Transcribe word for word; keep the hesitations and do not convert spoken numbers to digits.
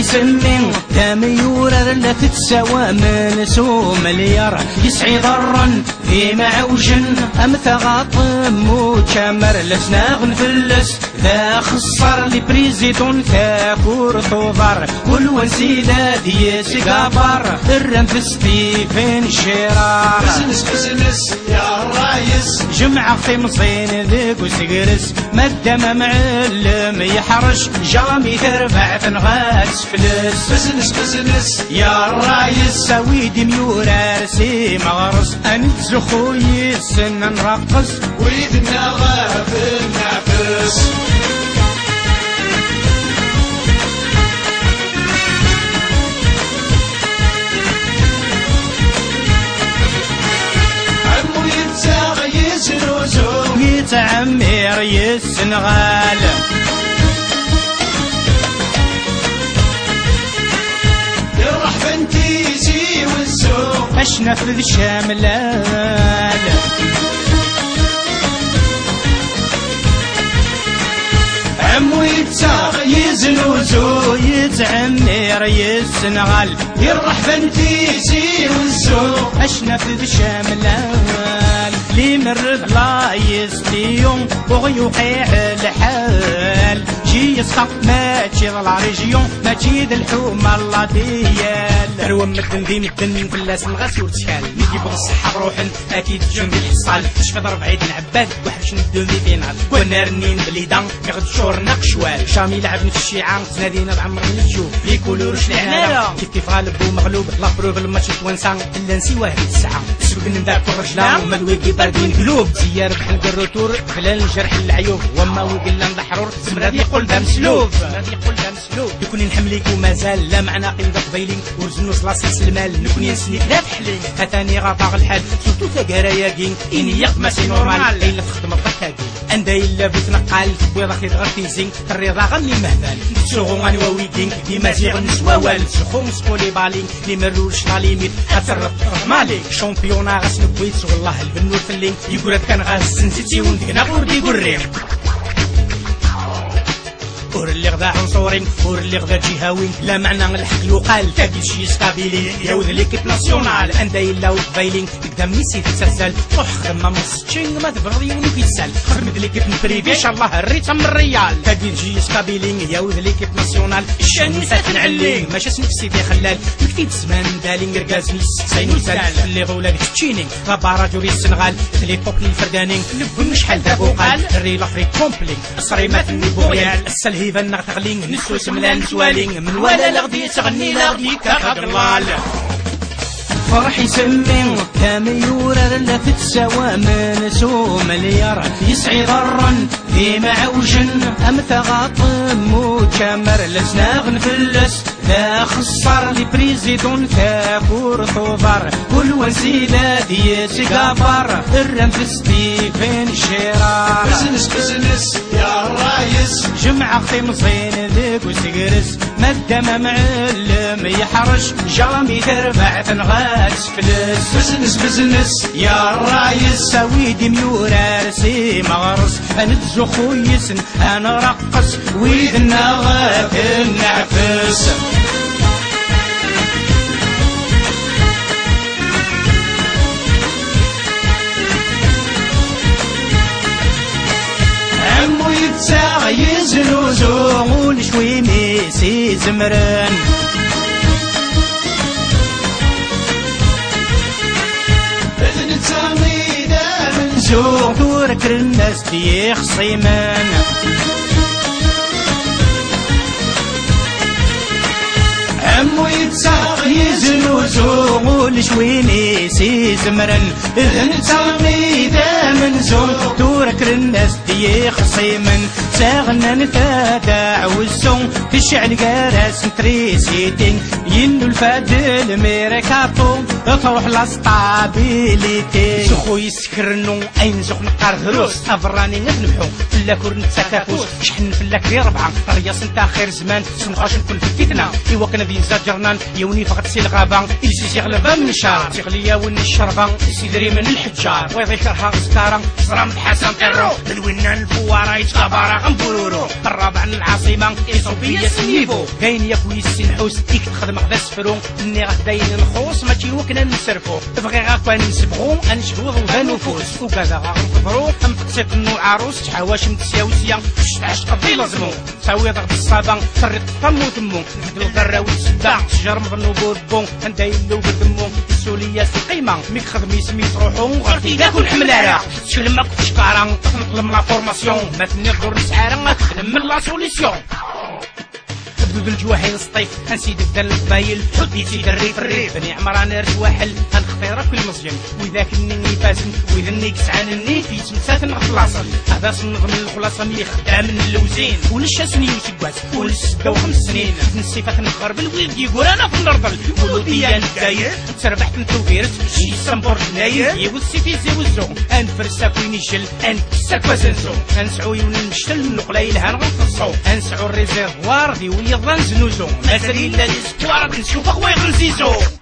يسمي تاميورر لا تتسوى من سو مليار يسعي ضرا في معوجن أمثى غاطم وشامر لسنا غنفلس ذا خسر لي بريزيدون ثاكور ثوضر والوسيلة دي سيقابر الرنفس ستيفن شرار بزنس بزنس يا الرايس جمعة في مصين ذيك وسقرس مدام معلم يحرش جامي ترفع تنغاس فلس بزنس بزنس يا الرايس سويدي ميورا رسي مغرس انت خويي السن نرقص ويدنا غاف النفس عمو يتساغ يسنوزو يتعمر يسنغال يروح بنتيزي والسوق اشنفذ شاملال عمو يتساغ يزنوزو يتعمر يسنغال يروح بنتيزي والسوق اشنفذ شاملال لي مرد لا يستيون وغيوقع الحال جي يسقط ماشي ضل ريجيون ماشي ذا الحومة الله ديال روى مدن ذي مدن فلاس الغاس ورتشال نجي بغ الصحة بروحن اكيد جنبي الحصال شفت ربعيد العباد واحد شنو دومي فينال كنا رنين بليدان يغد شور نقشوال شامي لعبنا في الشيعان تنادينا بعمر نشوف لي كولورش العنالة كيف كيف غالب ومغلوب لا بروف الماتش توانسان الا نسي واحد الساعة سبق ندار كل رجلان وما الويكي باردين قلوب زيار بحال الروتور خلال نجرح العيوب وما وقلنا نضحرور سمراد يقول ذا مسلوب سمراد يقول ذا مسلوب يكون نحمليك ومازال لا معنى قيمة قبيلين ورزنو سلاصيص المال نكون ينسني لا تحلي ثاني غطاغ الحال سورتو ثقارايا كين إني يق ماشي نورمال إلا تخدم الضحكاكين أندا إلا بيت نقال بيضا خيط غير تيزين الرضا غني مهبال سوغو غاني واويكين ديما زيغ نسواوال سخو مسكولي بالين لي مروش غاليميت حتر مالي شامبيونا غاس نبويت والله البنور فلين يقول كان غاس نسيتي وندقنا بوردي قريم اور اللي غدا عنصورين اور اللي غدا جهاوين لا معنى الحق يقال تاكل شي سكابيلي يعود ليكيب ناسيونال اندا الا وقبايلين قدام ميسي تتسلسل روح خدمه من ستشينغ ما تبغي يوني كيتسال خدمت ليكيب بريفي ان شاء الله الريت من الريال تاكل شي سكابيلين يعود ليكيب ناسيونال الشاني ساتنعلي ماشي نفسي في خلال كفيت الزمان دالين ركازني ساينو سال اللي غولا تشينين غبارة جوري السنغال اللي بوبلي الفردانين لب شحال دابو قال الريل افريك كومبلي الصريمات النيبوريال السلهي فن غتغلين نسو سملان سوالين من ولا لغدي تغني لغدي كغلال فرح يسمي كاميورر لا تتسوى من سو مليار يسعي ضرا في معوجن أمثى غاطم وشامر لسنا غنفلس ذا خسر لي بريزيدون ثاكور ثوضر والوسيلة دي سيقابر الرنفس ستيفن شرار بزنس بزنس يا الرايس جمعة في مصين ذيك وسقرس مدام معلم يحرش جامي ترفع تنغاس فلس بزنس بزنس يا الرايس سويدي ميورا رسي مغرس انتزو خويسن انا رقص ويدنا غاف النعفس عمو يتساغ يزنوزو ونشوي ميسي زمران اذن تسامي دا من زوق دورك الناس دي خصيمان عمو يتساغ يزنوزو ونشوي سي زمرن اذن تسامي دا من زوق دورك الناس دي خصيمان ساغنا نتادع والزون في الشعل قارس نتريسيتين ينو الفادل ميركاتو تروح لاستابيليتي سخو يسكرنو اين زوق نقار هروس افراني نفنحو فلا كورن تساكافوس شحن فلا كري ربعة رياس نتا خير زمان سنقاش نكون في الفتنة ايوا كنا ذي زاجرنان يوني فقط سي الغابة يسي سيغلبا من الشار تغليا ون الشربة سيدري من الحجار ويضي شرها سكارا صرام حسن قرو الونا كان الفوارة يتكبر غنبورورو الرابع العاصمة إيصوبية سنيفو كاين يا كويس نحوس إيك تخدم غدا سفرو إني غداين نخوص ماشي وكنا نسرفو بغي غاكا نسبغو أنشبو ضوضا نفوس وكذا غنقدرو أنفقسيت النو عروس تحواش متساوسية شتعش قضي لازمو ساوي ضغط الصابة فرق طمو تمو بدلو ضراوي سبا شجر مظنو بوربون أندايلو بدمو السولية سقيمة ميك خدمي سميت روحو غرتي داكو الحملارة شلمك فشكارة نطلب لا فورماسيون ما تنقدر نسعارة نخدم من لا سوليسيون بدود الجواحي الصيف هنسيد الدل الطايل حدي سيد الريف الريف بني عمران رجواحل هنختار في المسجن واذا كني فاسن واذا نيك سعانني في سمسات نخلصن هذا صنغ من الخلاصه ملي خدام من اللوزين وللشاسني وسكواس وللسده وخمس سنين الصفات نخرب الويل يقول انا في النرضل ولودي انا داير تربحت نتو فيرس شي سامبور ناير يوسي في زي وزو انفرسا كوين يشل انكسا كوازنزو انسعو يون المشتل من قليل هنغنفصو انسعو الريزيرفوار دي ويضان زنوزو مثل الا ليسكوار نشوف اخويا غنزيزو